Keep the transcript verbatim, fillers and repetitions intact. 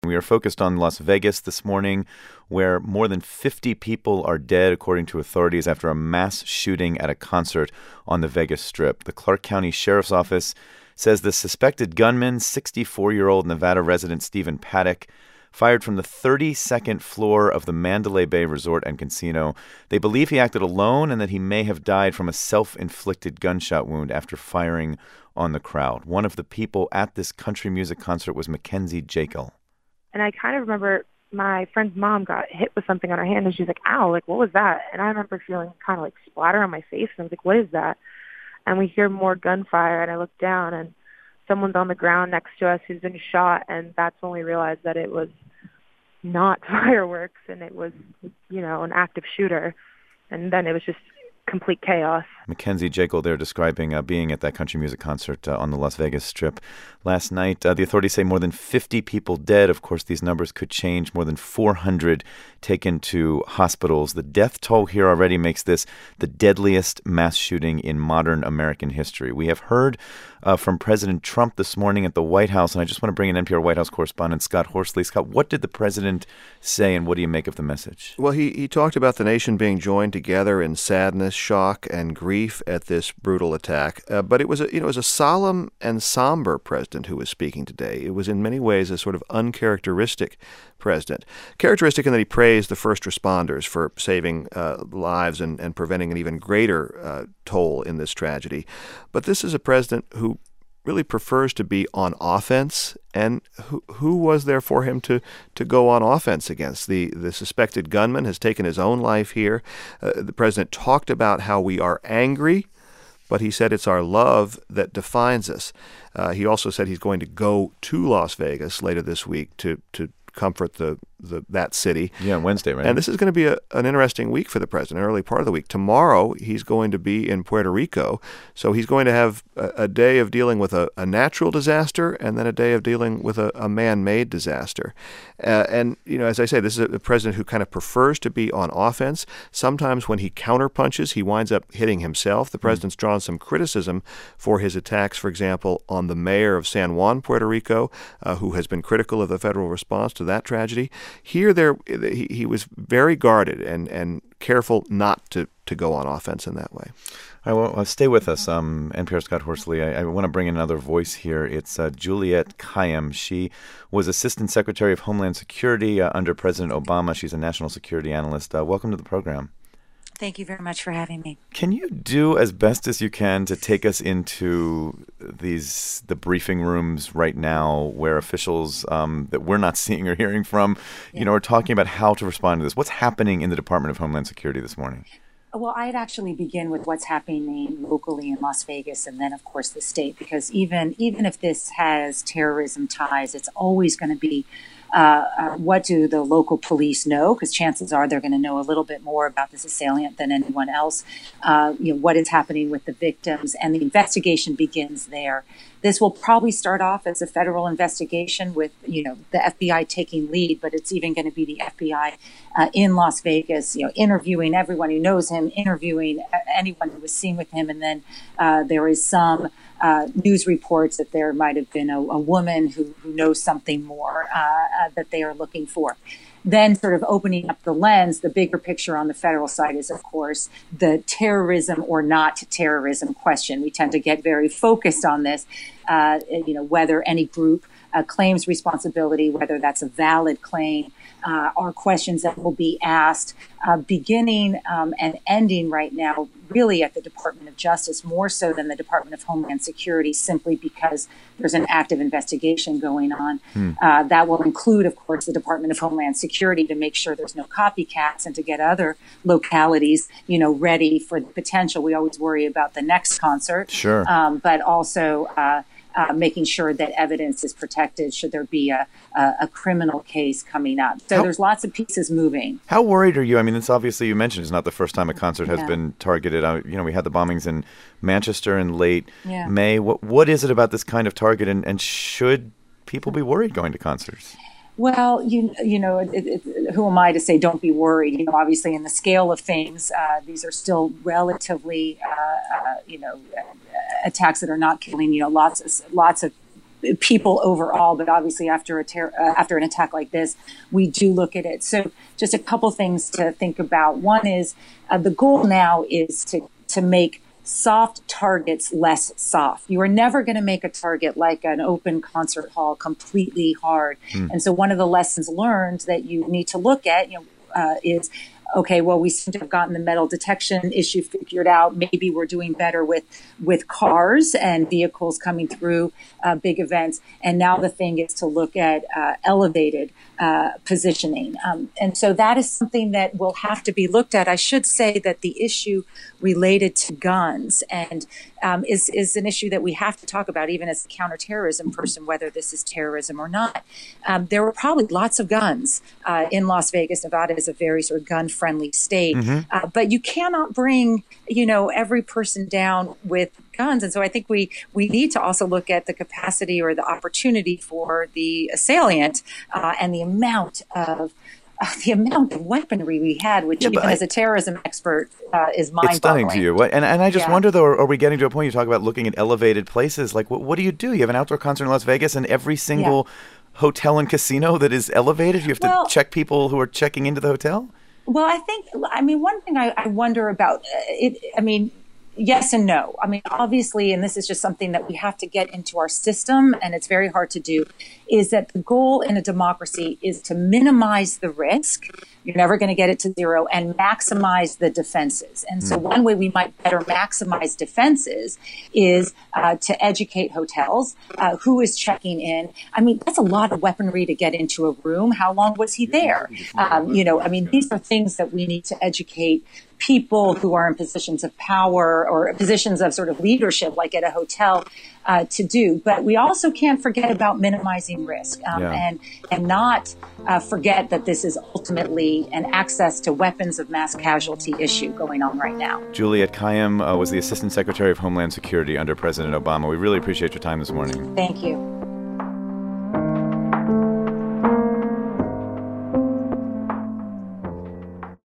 We are focused on Las Vegas this morning, where more than fifty people are dead, according to authorities, after a mass shooting at a concert on the Vegas Strip. The Clark County Sheriff's Office says the suspected gunman, sixty-four-year-old Nevada resident Stephen Paddock, fired from the thirty-second floor of the Mandalay Bay Resort and Casino. They believe he acted alone and that he may have died from a self-inflicted gunshot wound after firing on the crowd. One of the people at this country music concert was Mackenzie Jekyll. And I kind of remember my friend's mom got hit with something on her hand, and she was like, ow, like, what was that? And I remember feeling kind of like splatter on my face, and I was like, what is that? And we hear more gunfire, and I look down, and someone's on the ground next to us who's been shot, and that's when we realized that it was not fireworks, and it was, you know, an active shooter. And then it was just complete chaos. Mackenzie Jekyll there describing uh, being at that country music concert uh, on the Las Vegas Strip last night. Uh, the authorities say more than fifty people dead. Of course, these numbers could change. More than four hundred taken to hospitals. The death toll here already makes this the deadliest mass shooting in modern American history. We have heard uh, from President Trump this morning at the White House, and I just want to bring in N P R White House correspondent Scott Horsley. Scott, what did the president say, and what do you make of the message? Well, he, he talked about the nation being joined together in sadness, shock, and grief at this brutal attack. Uh, but it was a you know it was a solemn and somber president who was speaking today. It was in many ways a sort of uncharacteristic president. Characteristic in that he praised the first responders for saving uh, lives and, and preventing an even greater uh, toll in this tragedy. But this is a president who really prefers to be on offense, and who who was there for him to to go on offense against? The the suspected gunman has taken his own life here. Uh, the president talked about how we are angry, but he said it's our love that defines us. Uh, he also said he's going to go to Las Vegas later this week to to comfort the, the that city. Yeah, Wednesday, right? And this is going to be a, an interesting week for the president, early part of the week. Tomorrow, he's going to be in Puerto Rico, so he's going to have a, a day of dealing with a, a natural disaster and then a day of dealing with a, a man-made disaster. Uh, and, you know, as I say, this is a, a president who kind of prefers to be on offense. Sometimes when he counterpunches, he winds up hitting himself. The president's drawn some criticism for his attacks, for example, on the mayor of San Juan, Puerto Rico, uh, who has been critical of the federal response to that tragedy. Here, there he, he was very guarded and, and careful not to, to go on offense in that way. All right, well, uh, stay with us, um, N P R Scott Horsley. I, I want to bring in another voice here. It's uh, Juliette Kayyem. She was Assistant Secretary of Homeland Security uh, under President Obama. She's a national security analyst. Uh, welcome to the program. Thank you very much for having me. Can you do as best as you can to take us into these the briefing rooms right now, where officials um, that we're not seeing or hearing from, yeah. you know, are talking about how to respond to this? What's happening in the Department of Homeland Security this morning? Well, I'd actually begin with what's happening locally in Las Vegas, and then, of course, the state, because even even if this has terrorism ties, it's always going to be Uh, uh, what do the local police know? Because chances are they're going to know a little bit more about this assailant than anyone else. Uh, you know, what is happening with the victims, and the investigation begins there. This will probably start off as a federal investigation with, you know, the F B I taking lead, but it's even going to be the F B I uh, in Las Vegas, you know, interviewing everyone who knows him, interviewing anyone who was seen with him, and then uh, there is some Uh, news reports that there might have been a, a woman who, who knows something more uh, uh, that they are looking for. Then sort of opening up the lens, the bigger picture on the federal side is, of course, the terrorism or not terrorism question. We tend to get very focused on this, uh, you know, whether any group uh, claims responsibility, whether that's a valid claim, uh, are questions that will be asked, uh, beginning um, and ending right now, really at the Department of Justice, more so than the Department of Homeland Security, simply because there's an active investigation going on. Hmm. Uh, that will include, of course, the Department of Homeland Security to make sure there's no copycats and to get other localities, you know, ready for the potential. We always worry about the next concert, sure, um, but also uh, uh, making sure that evidence is protected should there be a, a, a criminal case coming up. So how, there's lots of pieces moving. How worried are you? I mean, it's obviously, you mentioned it's not the first time a concert has yeah. been targeted. Uh, you know, we had the bombings in Manchester in late yeah. May. What What is it about this kind of target, and, and should people be worried going to concerts? Well, you you know, it, it, who am I to say don't be worried? You know, obviously in the scale of things, uh, these are still relatively, uh, uh, you know, attacks that are not killing, you know, lots of, lots of people overall, but obviously after a ter- uh, after an attack like this, we do look at it. So just a couple things to think about. One is uh, the goal now is to to make soft targets less soft. You are never going to make a target like an open concert hall completely hard. Mm. And so one of the lessons learned that you need to look at, you know, uh, is okay, well, we seem to have gotten the metal detection issue figured out. Maybe we're doing better with with cars and vehicles coming through uh, big events. And now the thing is to look at uh, elevated uh, positioning. Um, and so that is something that will have to be looked at. I should say that the issue related to guns and um, is, is an issue that we have to talk about, even as a counterterrorism person, whether this is terrorism or not. Um, there were probably lots of guns uh, in Las Vegas. Nevada is a very sort of gun-friendly state. Mm-hmm. Uh, but you cannot bring, you know, every person down with guns. And so I think we, we need to also look at the capacity or the opportunity for the assailant uh, and the amount of Uh, the amount of weaponry we had, which yeah, even I, as a terrorism expert uh, is mind-boggling. It's stunning to you. What, and, and I just yeah. wonder, though, are, are we getting to a point, you talk about looking at elevated places, like what, what do you do? You have an outdoor concert in Las Vegas and every single yeah. hotel and casino that is elevated, you have to well, check people who are checking into the hotel? Well, I think, I mean, one thing I, I wonder about, uh, it. I mean, yes and no. I mean, obviously, and this is just something that we have to get into our system, and it's very hard to do, is that the goal in a democracy is to minimize the risk. You're never going to get it to zero, and maximize the defenses. And so one way we might better maximize defenses is uh, to educate hotels. Uh, who is checking in? I mean, that's a lot of weaponry to get into a room. How long was he there? Um, you know, I mean, these are things that we need to educate people who are in positions of power or positions of sort of leadership, like at a hotel, uh, to do. But we also can't forget about minimizing risk um, yeah. and and not uh, forget that this is ultimately an access to weapons of mass casualty issue going on right now. Juliette Kayyem uh, was the Assistant Secretary of Homeland Security under President Obama. We really appreciate your time this morning. Thank you.